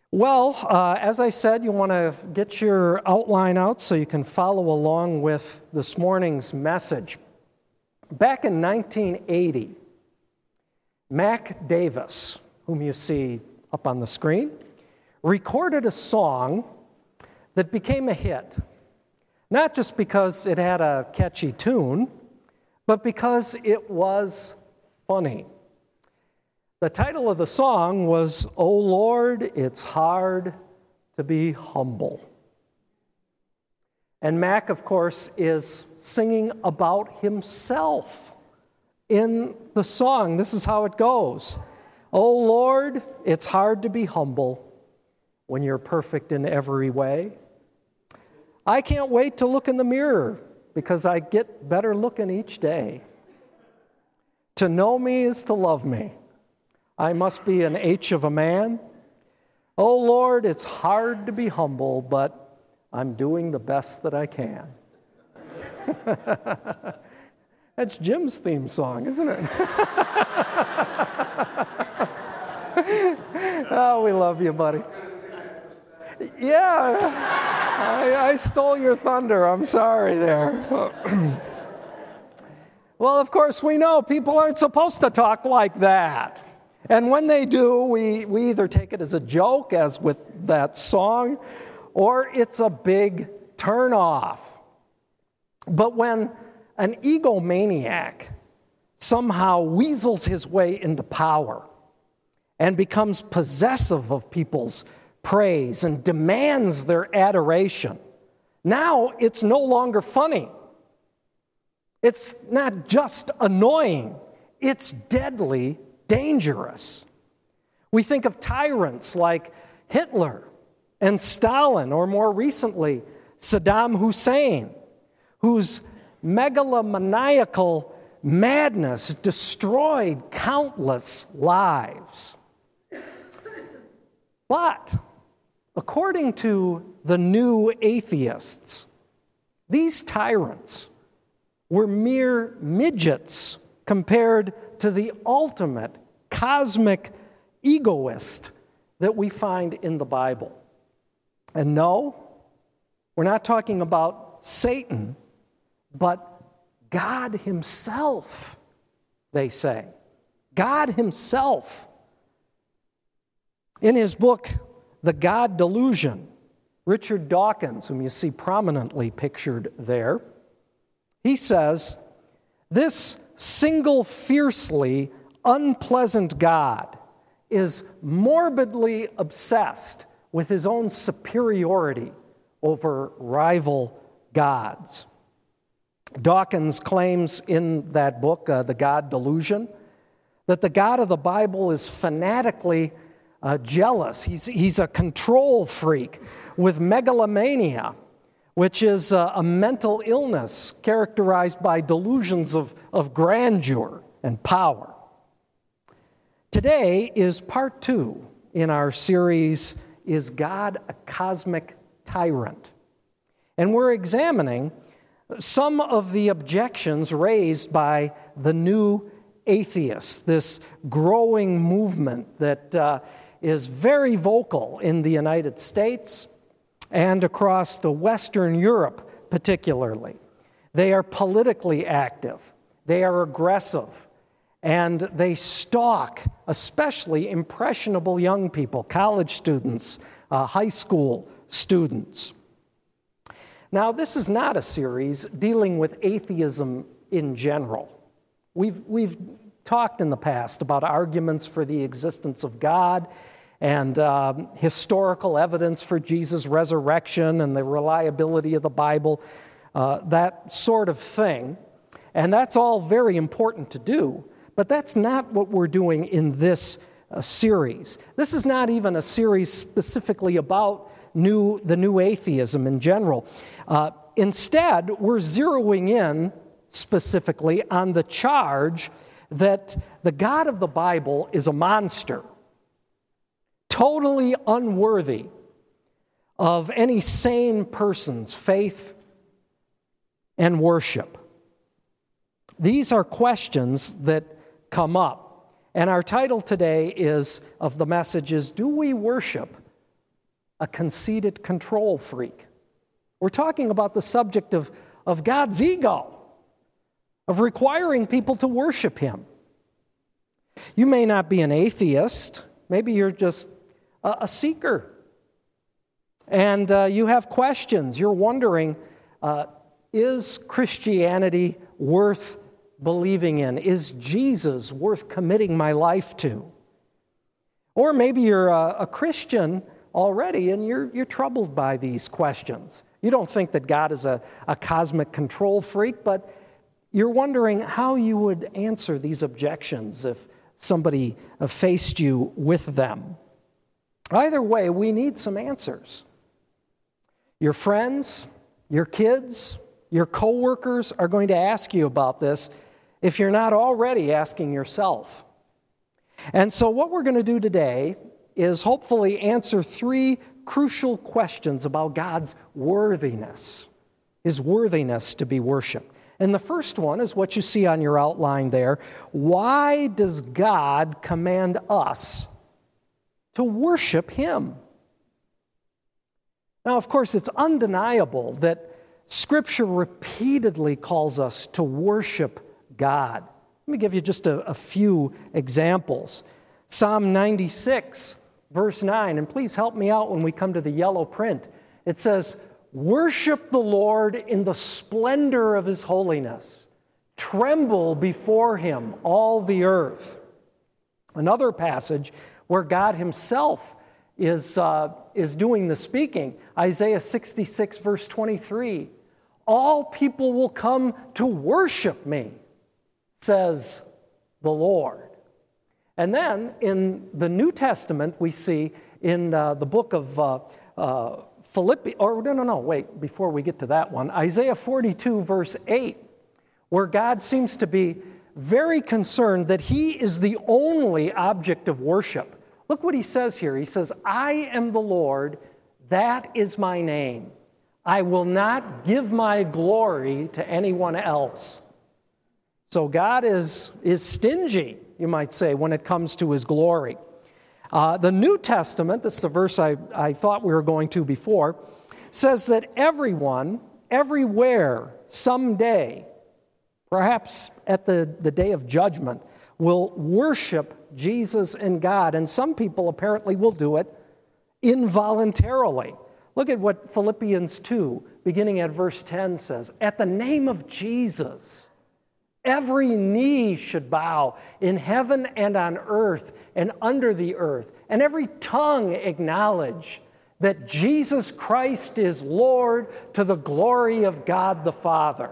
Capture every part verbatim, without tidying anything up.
Well, uh, as I said, you want to get your outline out so you can follow along with this morning's message. Back in nineteen eighty, Mac Davis, whom you see up on the screen, recorded a song that became a hit, not just because it had a catchy tune, but because it was funny. The title of the song was, "Oh Lord, It's Hard to Be Humble." And Mac, of course, is singing about himself in the song. This is how it goes. "Oh Lord, it's hard to be humble when you're perfect in every way. I can't wait to look in the mirror because I get better looking each day. To know me is to love me. I must be an H of a man. Oh Lord, it's hard to be humble, but I'm doing the best that I can." That's Jim's theme song, isn't it? Oh, we love you, buddy. Yeah, I, I stole your thunder. I'm sorry there. Well, of course, we know people aren't supposed to talk like that. And when they do, we, we either take it as a joke, as with that song, or it's a big turnoff. But when an egomaniac somehow weasels his way into power and becomes possessive of people's praise and demands their adoration, now it's no longer funny. It's not just annoying, it's deadly dangerous. We think of tyrants like Hitler and Stalin, or more recently, Saddam Hussein, whose megalomaniacal madness destroyed countless lives. But according to the new atheists, these tyrants were mere midgets compared to the ultimate cosmic egoist that we find in the Bible. And no, we're not talking about Satan, but God himself, they say. God himself. In his book, The God Delusion, Richard Dawkins, whom you see prominently pictured there, he says, "This single fiercely unpleasant God is morbidly obsessed with his own superiority over rival gods." Dawkins claims in that book, uh, The God Delusion, that the God of the Bible is fanatically uh, jealous. He's, he's a control freak with megalomania, which is a, a mental illness characterized by delusions of, of grandeur and power. Today is part two in our series, Is God a Cosmic Tyrant? And we're examining some of the objections raised by the new atheists, this growing movement that uh, is very vocal in the United States and across the Western Europe particularly. They are politically active, they are aggressive, and they stalk especially impressionable young people, college students, uh, high school students. Now, this is not a series dealing with atheism in general. We've, we've talked in the past about arguments for the existence of God and um, historical evidence for Jesus' resurrection and the reliability of the Bible, uh, that sort of thing. And that's all very important to do, but that's not what we're doing in this uh, series. This is not even a series specifically about new, the new atheism in general. Uh, instead, we're zeroing in specifically on the charge that the God of the Bible is a monster, totally unworthy of any sane person's faith and worship. These are questions that come up. And our title today is, of the message is, do we worship a conceited control freak. We're talking about the subject of, of God's ego, of requiring people to worship Him. You may not be an atheist. Maybe you're just a, a seeker. And uh, you have questions. You're wondering, uh, is Christianity worth believing in? Is Jesus worth committing my life to? Or maybe you're a, a Christian already and you're, you're troubled by these questions. You don't think that God is a, a cosmic control freak, but you're wondering how you would answer these objections if somebody faced you with them. Either way, we need some answers. Your friends, your kids, your coworkers are going to ask you about this if you're not already asking yourself. And so what we're going to do today is hopefully answer three crucial questions about God's worthiness, His worthiness to be worshiped. And the first one is what you see on your outline there. Why does God command us to worship Him? Now, of course, it's undeniable that Scripture repeatedly calls us to worship God. Let me give you just a, a few examples. Psalm ninety-six, verse nine, and please help me out when we come to the yellow print. It says, "Worship the Lord in the splendor of His holiness. Tremble before Him, all the earth." Another passage where God Himself is, uh, is doing the speaking, Isaiah sixty-six, verse twenty-three. "All people will come to worship me, says the Lord." And then in the New Testament, we see in uh, the book of uh, uh, Philippians, or no, no, no, wait, before we get to that one, Isaiah forty-two, verse eight, where God seems to be very concerned that He is the only object of worship. Look what He says here. He says, "I am the Lord, that is my name. I will not give my glory to anyone else." So God is, is stingy, you might say, when it comes to His glory. Uh, the New Testament, this is the verse I, I thought we were going to before, says that everyone, everywhere, someday, perhaps at the, the day of judgment, will worship Jesus and God. And some people apparently will do it involuntarily. Look at what Philippians two, beginning at verse ten, says. "At the name of Jesus, every knee should bow in heaven and on earth and under the earth, and every tongue acknowledge that Jesus Christ is Lord, to the glory of God the Father."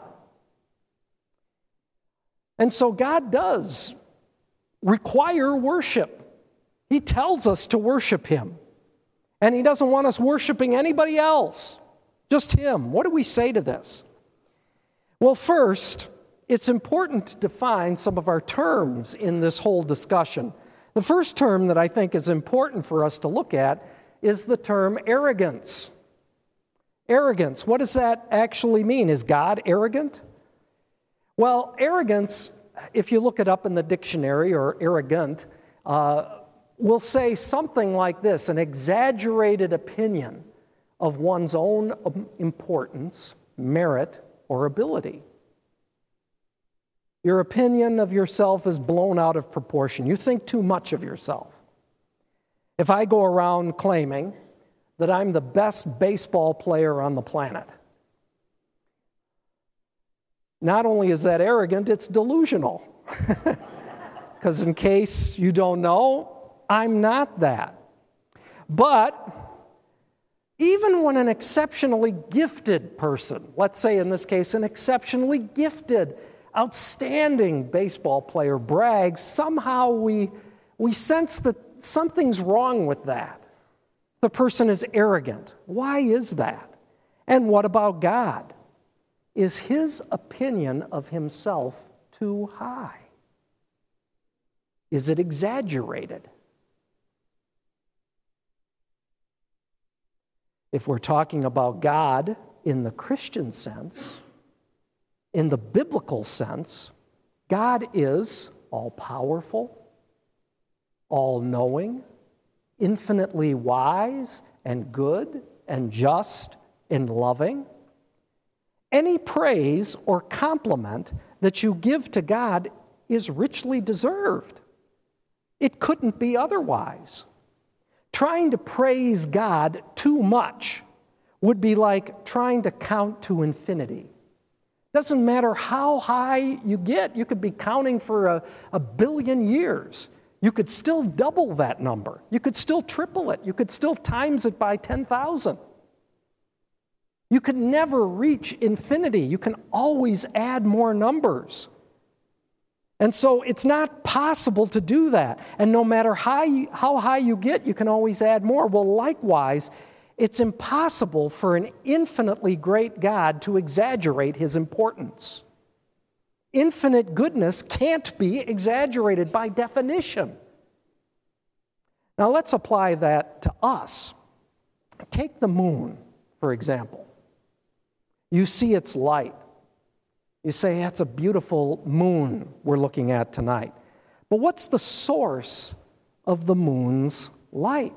And so God does require worship. He tells us to worship Him. And He doesn't want us worshiping anybody else, just Him. What do we say to this? Well, first, it's important to define some of our terms in this whole discussion. The first term that I think is important for us to look at is the term arrogance. Arrogance, what does that actually mean? Is God arrogant? Well, arrogance, if you look it up in the dictionary, or arrogant, uh, will say something like this: an exaggerated opinion of one's own importance, merit, or ability. Your opinion of yourself is blown out of proportion. You think too much of yourself. If I go around claiming that I'm the best baseball player on the planet, not only is that arrogant, it's delusional. Because in case you don't know, I'm not that. But even when an exceptionally gifted person, let's say in this case an exceptionally gifted, outstanding baseball player brags, somehow we, we sense that something's wrong with that. The person is arrogant. Why is that? And what about God? Is His opinion of Himself too high? Is it exaggerated? If we're talking about God in the Christian sense, in the biblical sense, God is all-powerful, all-knowing, infinitely wise and good and just and loving. Any praise or compliment that you give to God is richly deserved. It couldn't be otherwise. Trying to praise God too much would be like trying to count to infinity. Doesn't matter how high you get. You could be counting for a, a billion years. You could still double that number. You could still triple it. You could still times it by ten thousand. You could never reach infinity. You can always add more numbers. And so it's not possible to do that. And no matter how, how high you get, you can always add more. Well, likewise, it's impossible for an infinitely great God to exaggerate his importance. Infinite goodness can't be exaggerated by definition. Now let's apply that to us. Take the moon, for example. You see its light. You say, that's a beautiful moon we're looking at tonight. But what's the source of the moon's light?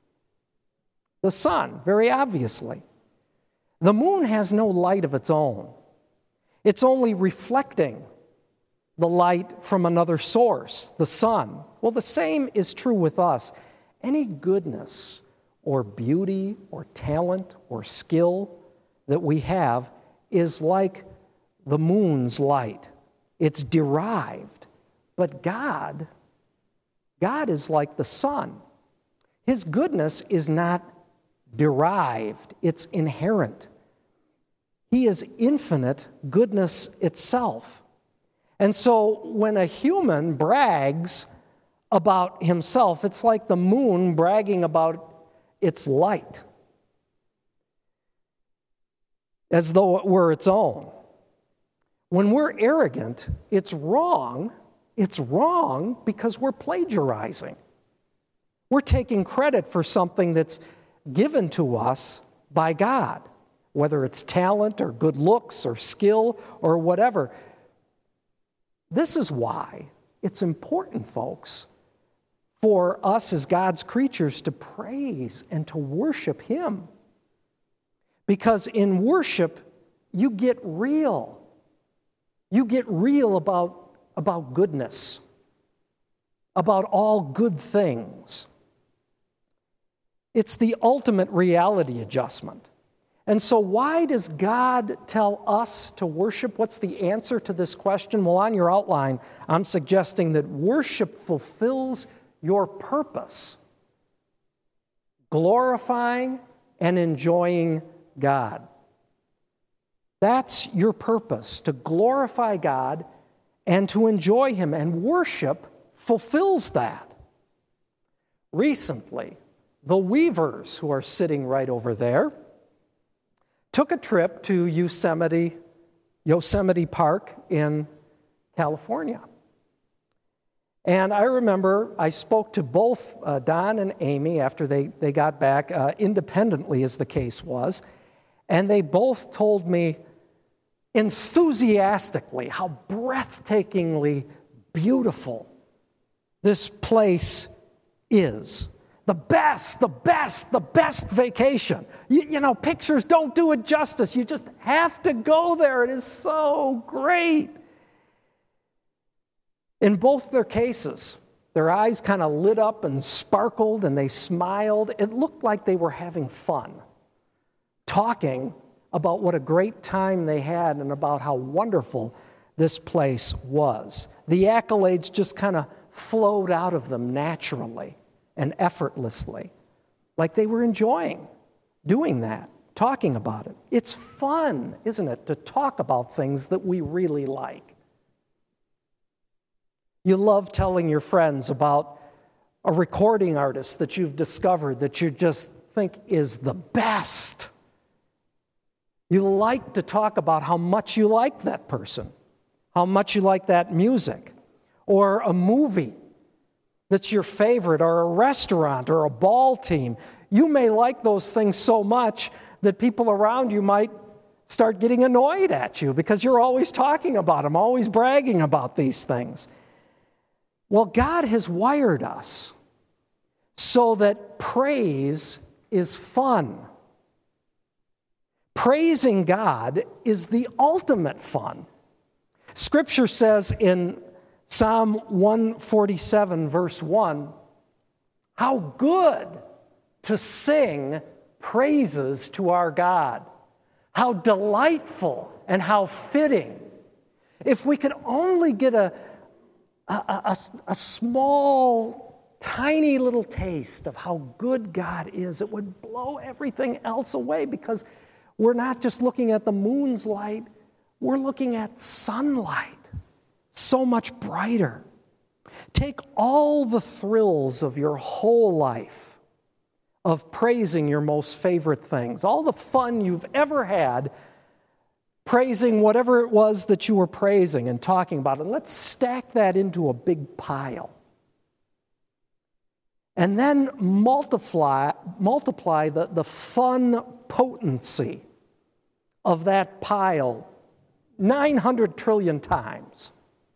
The sun, very obviously. The moon has no light of its own. It's only reflecting the light from another source, the sun. Well, the same is true with us. Any goodness or beauty or talent or skill that we have is like the moon's light. It's derived. But God, God is like the sun. His goodness is not derived. It's inherent. He is infinite goodness itself. And so when a human brags about himself, it's like the moon bragging about its light, as though it were its own. When we're arrogant, it's wrong. It's wrong because we're plagiarizing. We're taking credit for something that's given to us by God, whether it's talent or good looks or skill or whatever. This is why it's important, folks, for us as God's creatures to praise and to worship Him. Because in worship, you get real. You get real about, about goodness, about all good things. It's the ultimate reality adjustment. And so why does God tell us to worship? What's the answer to this question? Well, on your outline, I'm suggesting that worship fulfills your purpose, glorifying and enjoying God. That's your purpose, to glorify God and to enjoy Him. And worship fulfills that. Recently, the Weavers, who are sitting right over there, took a trip to Yosemite, Yosemite Park in California. And I remember I spoke to both uh, Don and Amy after they, they got back, uh, independently as the case was, and they both told me enthusiastically how breathtakingly beautiful this place is. The best, the best, the best vacation. You, you know, pictures don't do it justice. You just have to go there. It is so great. In both their cases, their eyes kind of lit up and sparkled and they smiled. It looked like they were having fun, talking about what a great time they had and about how wonderful this place was. The accolades just kind of flowed out of them naturally and effortlessly, like they were enjoying doing that, talking about it. It's fun, isn't it, to talk about things that we really like. You love telling your friends about a recording artist that you've discovered that you just think is the best. You like to talk about how much you like that person, how much you like that music, or a movie that's your favorite, or a restaurant, or a ball team. You may like those things so much that people around you might start getting annoyed at you because you're always talking about them, always bragging about these things. Well, God has wired us so that praise is fun. Praising God is the ultimate fun. Scripture says in Psalm one forty-seven, verse one, how good to sing praises to our God. How delightful and how fitting. If we could only get a, a, a, a small, tiny little taste of how good God is, it would blow everything else away, because we're not just looking at the moon's light, we're looking at sunlight, so much brighter. Take all the thrills of your whole life of praising your most favorite things, all the fun you've ever had praising whatever it was that you were praising and talking about, and let's stack that into a big pile. And then multiply, multiply the, the fun potency of that pile nine hundred trillion times.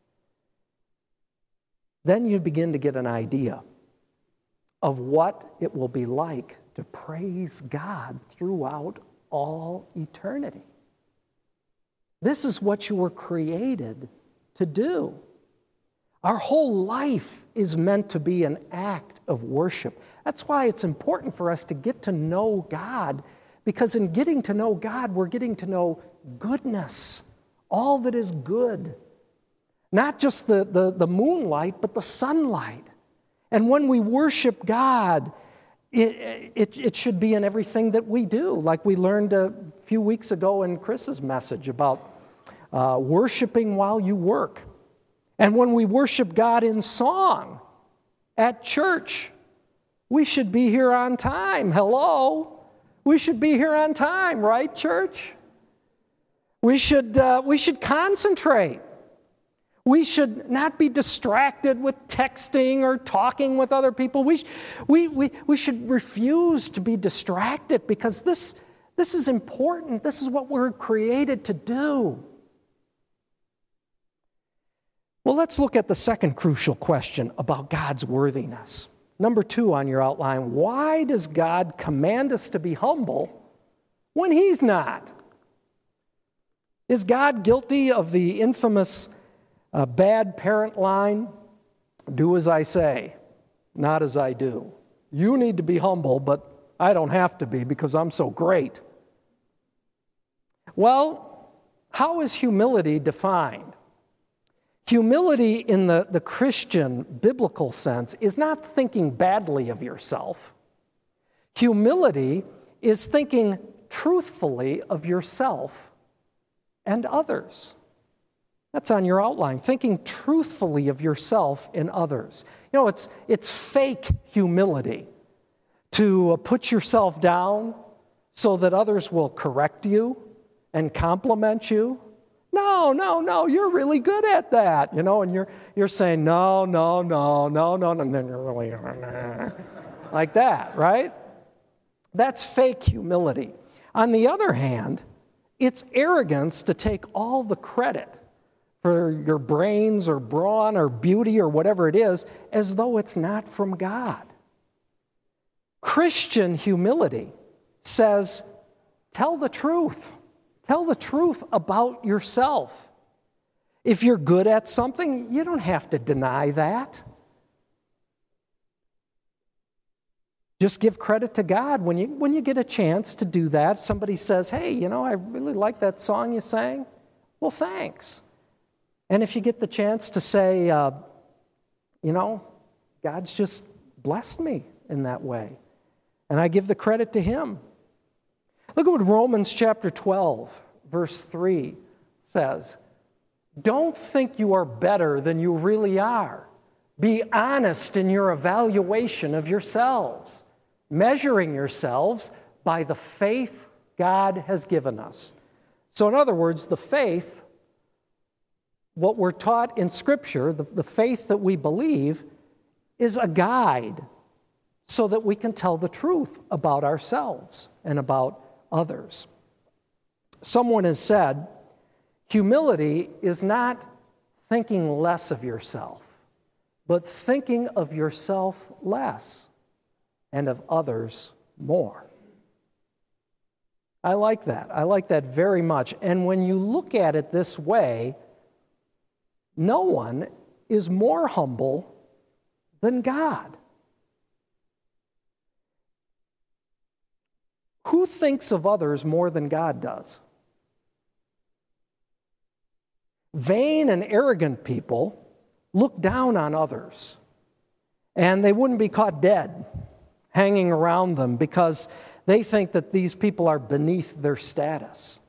Then you begin to get an idea of what it will be like to praise God throughout all eternity. This is what you were created to do. Our whole life is meant to be an act of worship. That's why it's important for us to get to know God, because in getting to know God, we're getting to know goodness, all that is good. Not just the, the, the moonlight, but the sunlight. And when we worship God, it, it, it should be in everything that we do, like we learned a few weeks ago in Chris's message about uh, worshiping while you work. And when we worship God in song at church, we should be here on time. Hello? We should be here on time, right, church? We should, uh, we should concentrate. We should not be distracted with texting or talking with other people. We, we, we, we should refuse to be distracted, because this, this is important. This is what we're created to do. Well, let's look at the second crucial question about God's worthiness. Number two on your outline, why does God command us to be humble when He's not? Is God guilty of the infamous A bad parent line? Do as I say, not as I do. You need to be humble, but I don't have to be because I'm so great. Well, how is humility defined? Humility in the, the Christian biblical sense is not thinking badly of yourself. Humility is thinking truthfully of yourself and others. That's on your outline, thinking truthfully of yourself and others. You know, it's, it's fake humility to put yourself down so that others will correct you and compliment you. No, no, no, you're really good at that, you know, and you're, you're saying, no, no, no, no, no, and then you're really like that, right? That's fake humility. On the other hand, it's arrogance to take all the credit for your brains or brawn or beauty or whatever it is, as though it's not from God. Christian humility says, tell the truth. Tell the truth about yourself. If you're good at something, you don't have to deny that. Just give credit to God when you, when you get a chance to do that. Somebody says, hey, you know, I really like that song you sang. Well, thanks. And if you get the chance to say, uh, you know, God's just blessed me in that way, and I give the credit to Him. Look at what Romans chapter twelve, verse three says. Don't think you are better than you really are. Be honest in your evaluation of yourselves, measuring yourselves by the faith God has given us. So in other words, the faith, what we're taught in Scripture, the, the faith that we believe, is a guide so that we can tell the truth about ourselves and about others. Someone has said, humility is not thinking less of yourself, but thinking of yourself less. and of others more. I like that. I like that very much. And when you look at it this way, no one is more humble than God. Who thinks of others more than God does? Vain and arrogant people look down on others, and they wouldn't be caught dead hanging around them because they think that these people are beneath their status.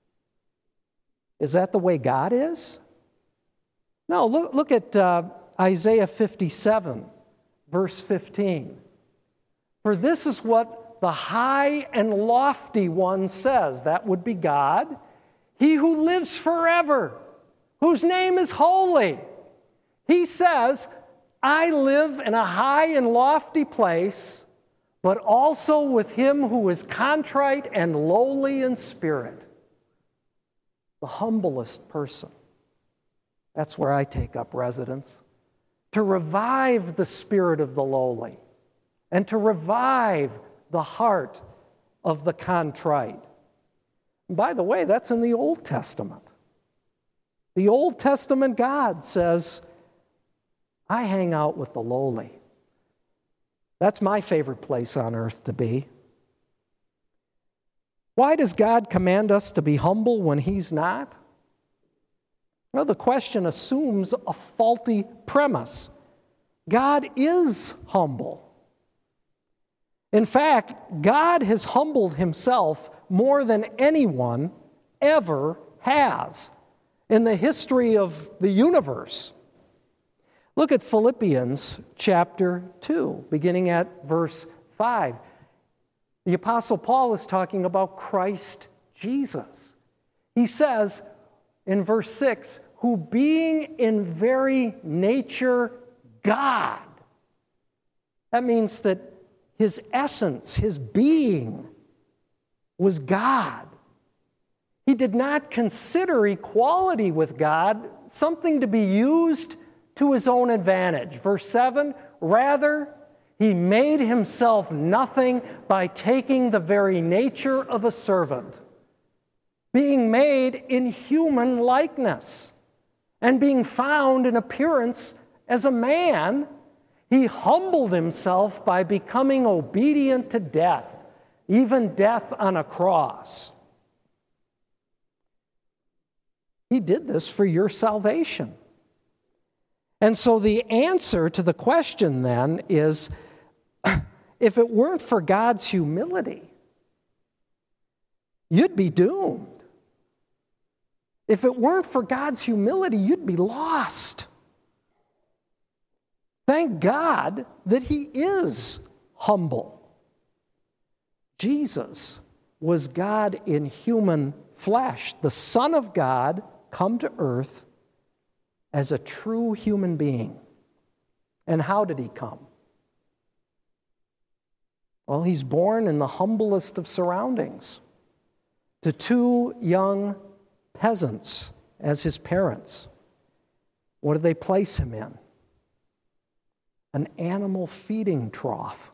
Is that the way God is? No, look, look at uh, Isaiah fifty-seven, verse fifteen. For this is what the high and lofty one says, that would be God, he who lives forever, whose name is holy. He says, I live in a high and lofty place, but also with him who is contrite and lowly in spirit. The humblest person. That's where I take up residence. To revive the spirit of the lowly and to revive the heart of the contrite. And by the way, that's in the Old Testament. The Old Testament God says, I hang out with the lowly. That's my favorite place on earth to be. Why does God command us to be humble when He's not? Well, the question assumes a faulty premise. God is humble. In fact, God has humbled Himself more than anyone ever has in the history of the universe. Look at Philippians chapter two, beginning at verse five. The Apostle Paul is talking about Christ Jesus. He says in verse six, who being in very nature God. That means that His essence, His being, was God. He did not consider equality with God something to be used to His own advantage. Verse seven, rather, He made Himself nothing by taking the very nature of a servant, being made in human likeness, and being found in appearance as a man, He humbled Himself by becoming obedient to death, even death on a cross. He did this for your salvation. And so the answer to the question then is, if it weren't for God's humility, you'd be doomed. If it weren't for God's humility, you'd be lost. Thank God that He is humble. Jesus was God in human flesh, the Son of God come to earth as a true human being. And how did He come? Well, He's born in the humblest of surroundings to two young peasants as His parents. What do they place Him in? An animal feeding trough.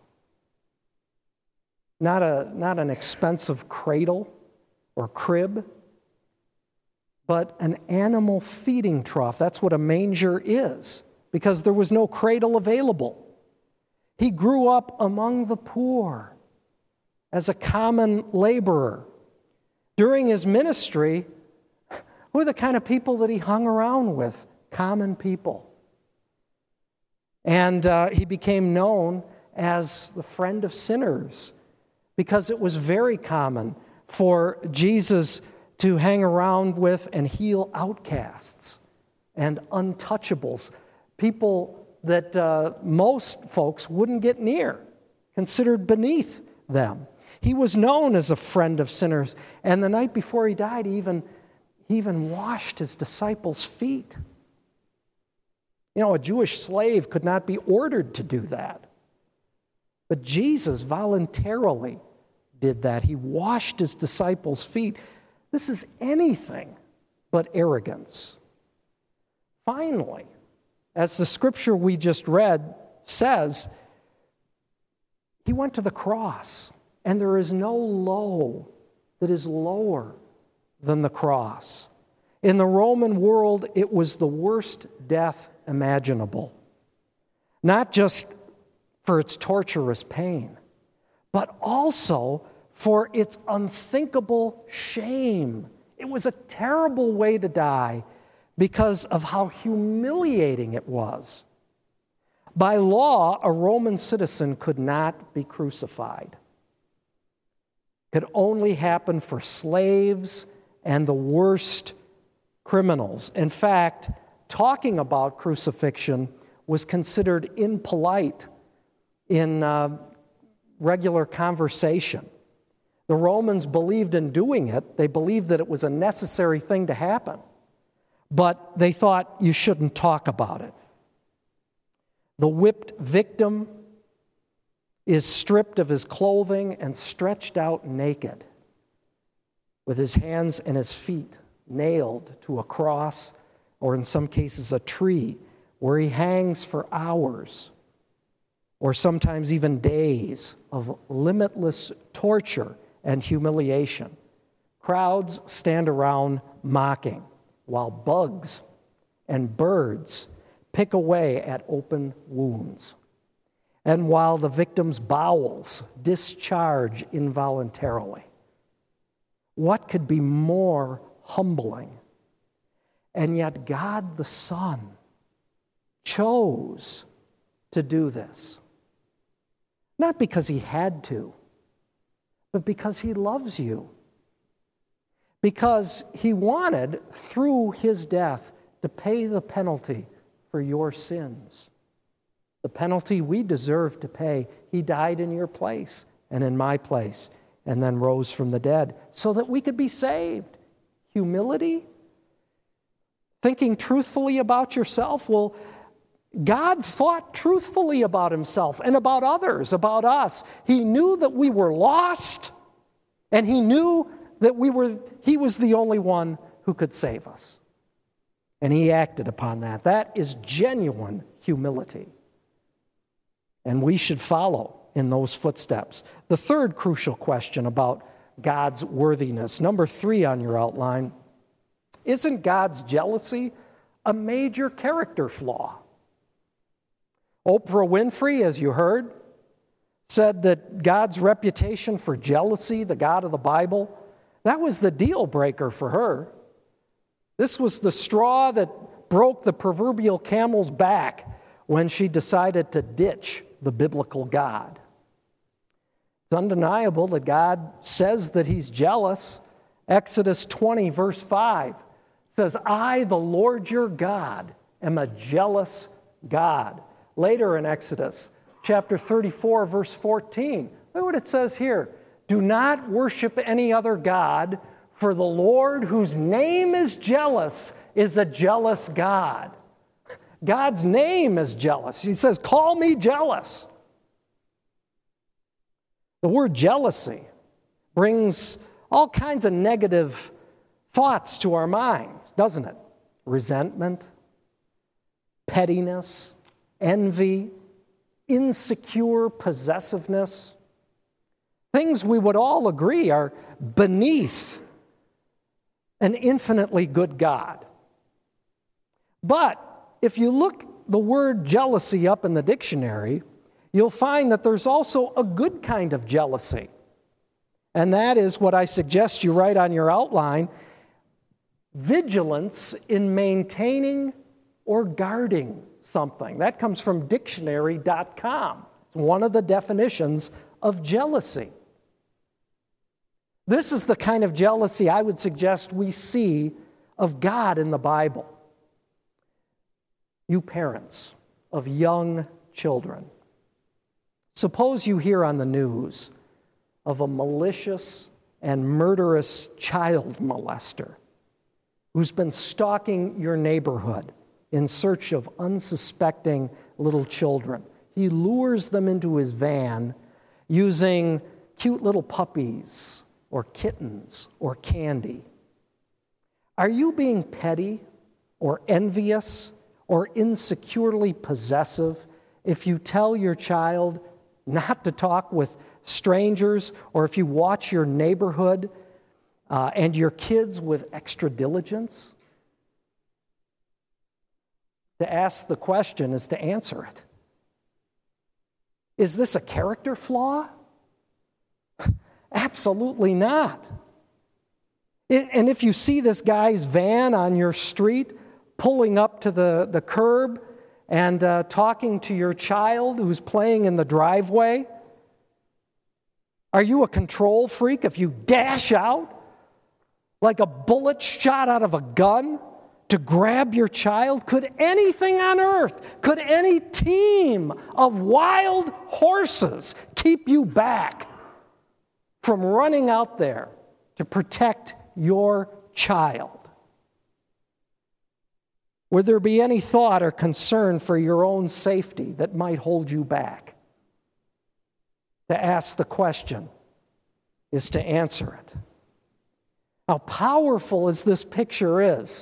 Not a, not an expensive cradle or crib, but an animal feeding trough. That's what a manger is, because there was no cradle available. He grew up among the poor as a common laborer. During His ministry, who are the kind of people that He hung around with? Common people. And uh, He became known as the friend of sinners, because it was very common for Jesus to hang around with and heal outcasts and untouchables, people that uh, most folks wouldn't get near, considered beneath them. He was known as a friend of sinners, and the night before He died, he even, he even washed His disciples' feet. You know, a Jewish slave could not be ordered to do that. But Jesus voluntarily did that. He washed His disciples' feet. This is anything but arrogance. Finally, as the scripture we just read says, He went to the cross, and there is no low that is lower than the cross. In the Roman world, it was the worst death imaginable. Not just for its torturous pain, but also for its unthinkable shame. It was a terrible way to die because of how humiliating it was. By law, a Roman citizen could not be crucified. It could only happen for slaves and the worst criminals. In fact, talking about crucifixion was considered impolite in uh, regular conversation. The Romans believed in doing it. They believed that it was a necessary thing to happen. But they thought you shouldn't talk about it. The whipped victim is stripped of his clothing and stretched out naked, with his hands and his feet nailed to a cross, or in some cases a tree, where he hangs for hours, or sometimes even days of limitless torture and humiliation. Crowds stand around mocking, while bugs and birds pick away at open wounds. And while the victim's bowels discharge involuntarily. What could be more humbling? And yet God the Son chose to do this. Not because he had to, but because he loves you. Because he wanted, through his death, to pay the penalty for your sins. The penalty we deserve to pay. He died in your place and in my place, and then rose from the dead so that we could be saved. Humility? Thinking truthfully about yourself? Well, God thought truthfully about himself and about others, about us. He knew that we were lost, and he knew that we were, he was the only one who could save us. And he acted upon that. That is genuine humility. And we should follow in those footsteps. The third crucial question about God's worthiness, number three on your outline, isn't God's jealousy a major character flaw? Oprah Winfrey, as you heard, said that God's reputation for jealousy, the God of the Bible, that was the deal breaker for her. This was the straw that broke the proverbial camel's back when she decided to ditch the biblical God. It's undeniable that God says that he's jealous. Exodus twenty, verse five says, I, the Lord your God, am a jealous God. Later in Exodus, chapter thirty-four, verse fourteen, look what it says here. Do not worship any other God, for the Lord, whose name is jealous, is a jealous God. God's name is jealous. He says, call me jealous. The word jealousy brings all kinds of negative thoughts to our minds, doesn't it? Resentment, pettiness, envy, insecure possessiveness. Things we would all agree are beneath an infinitely good God. But if you look the word jealousy up in the dictionary, you'll find that there's also a good kind of jealousy. And that is what I suggest you write on your outline, vigilance in maintaining or guarding something. That comes from dictionary dot com. It's one of the definitions of jealousy. This is the kind of jealousy I would suggest we see of God in the Bible. You parents of young children, suppose you hear on the news of a malicious and murderous child molester who's been stalking your neighborhood in search of unsuspecting little children. He lures them into his van using cute little puppies or kittens or candy. Are you being petty or envious or insecurely possessive if you tell your child not to talk with strangers, or if you watch your neighborhood uh, and your kids with extra diligence? To ask the question is to answer it. Is this a character flaw? Absolutely not. It, and if you see this guy's van on your street pulling up to the, the curb and uh, talking to your child who's playing in the driveway, are you a control freak if you dash out like a bullet shot out of a gun to grab your child? Could anything on earth, could any team of wild horses keep you back from running out there to protect your child? Would there be any thought or concern for your own safety that might hold you back? To ask the question is to answer it. How powerful as this picture is,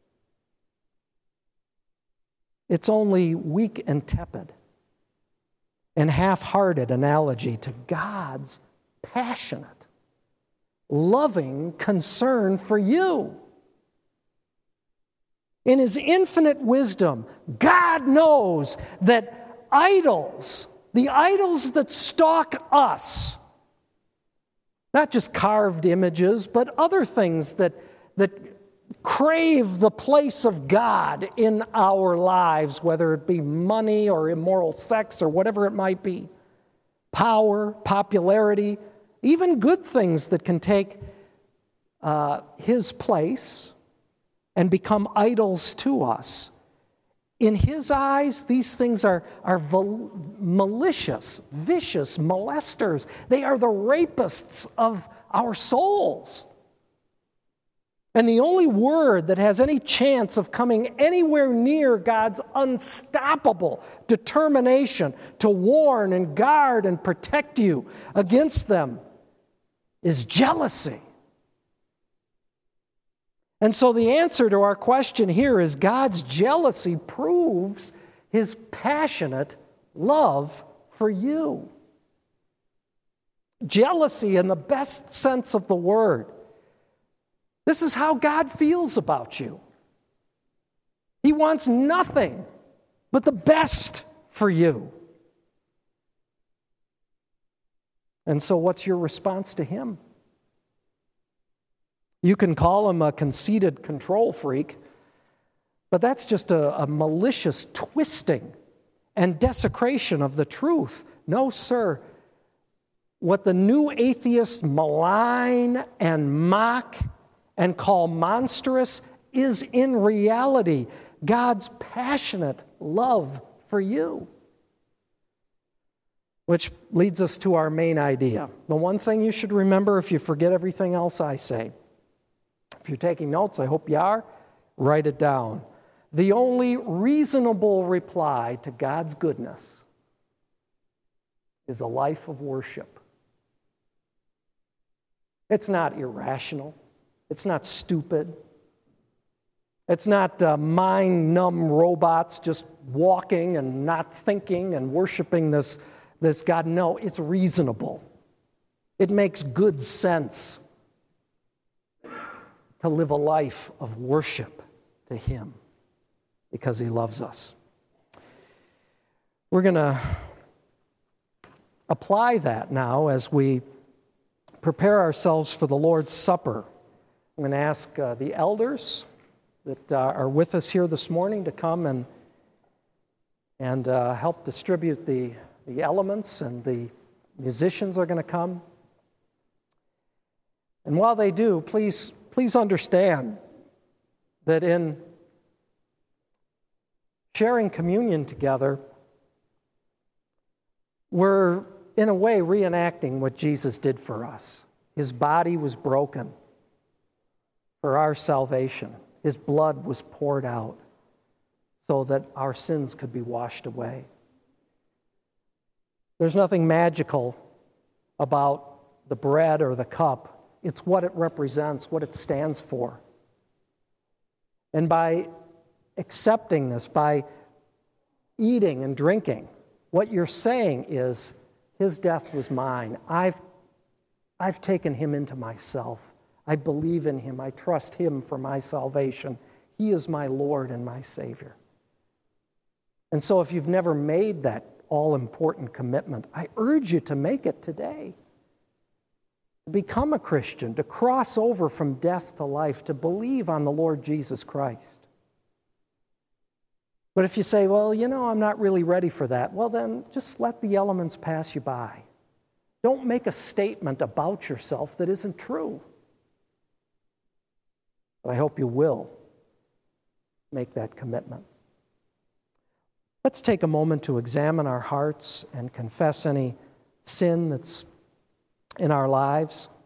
it's only weak and tepid and half-hearted analogy to God's passionate, loving concern for you. In His infinite wisdom, God knows that idols, the idols that stalk us, not just carved images, but other things that, that crave the place of God in our lives, whether it be money or immoral sex or whatever it might be, power, popularity, even good things that can take uh, His place and become idols to us. In His eyes, these things are, are val- malicious, vicious molesters. They are the rapists of our souls. And the only word that has any chance of coming anywhere near God's unstoppable determination to warn and guard and protect you against them is jealousy. And so the answer to our question here is God's jealousy proves His passionate love for you. Jealousy in the best sense of the word. This is how God feels about you. He wants nothing but the best for you. And so what's your response to Him? You can call Him a conceited control freak, but that's just a, a malicious twisting and desecration of the truth. No, sir. What the new atheists malign and mock and call monstrous is in reality God's passionate love for you. Which leads us to our main idea. The one thing you should remember if you forget everything else I say. If you're taking notes, I hope you are, write it down. The only reasonable reply to God's goodness is a life of worship. It's not irrational. It's not stupid. It's not uh, mind-numb robots just walking and not thinking and worshiping this, this God. No, it's reasonable. It makes good sense to live a life of worship to Him because He loves us. We're going to apply that now as we prepare ourselves for the Lord's Supper. I'm going to ask uh, the elders that uh, are with us here this morning to come and, and uh, help distribute the, the elements, and the musicians are going to come. And while they do, please Please understand that in sharing communion together, we're in a way reenacting what Jesus did for us. His body was broken for our salvation. His blood was poured out so that our sins could be washed away. There's nothing magical about the bread or the cup. It's what it represents, what it stands for. And by accepting this, by eating and drinking, what you're saying is, His death was mine. I've, I've taken him into myself. I believe in him. I trust him for my salvation. He is my Lord and my Savior. And so if you've never made that all-important commitment, I urge you to make it today. To become a Christian, to cross over from death to life, to believe on the Lord Jesus Christ. But if you say, well, you know, I'm not really ready for that, well then just let the elements pass you by. Don't make a statement about yourself that isn't true. But I hope you will make that commitment. Let's take a moment to examine our hearts and confess any sin that's in our lives.